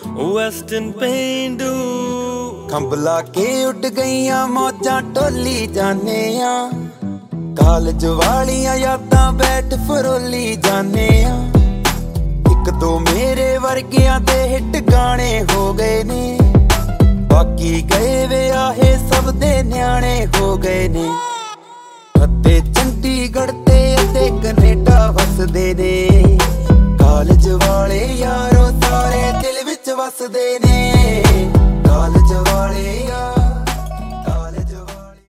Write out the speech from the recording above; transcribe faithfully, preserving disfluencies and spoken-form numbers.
Western ਪੇਂਡੂ ਖੰਭਲਾ ਕੇ ਉੱਡ ਗਈਆਂ ਮੌਜਾਂ ਟੋਲੀ ਜਾਨੇ ਆ, ਕਾਲਜ ਵਾਲੀਆਂ ਯਾਦਾਂ ਬੈਠ ਫਰੋਲੀ ਜਾਨੇ ਆ। ਇੱਕ ਦੋ ਮੇਰੇ ਵਰਗਿਆਂ ਦੇ ਹਿੱਟ ਗਾਣੇ ਹੋ ਗਏ ਨੇ, ਬਾਕੀ ਗਏ ਵਿਆਹੇ ਸਭ ਦੇ ਨਿਆਣੇ ਹੋ ਗਏ ਨੇ। ਅਤੇ ਚੰਡੀਗੜ੍ਹ ਤੇ ਅਤੇ ਕੈਨੇਡਾ ਵਸਦੇ ਨੇ, ਕਾਲਜ ਵਾਲੇ ਯਾਰੋ ਸਾਰੇ ਦਿਲ ਵਿੱਚ ਵਸਦੇ ਨੇ।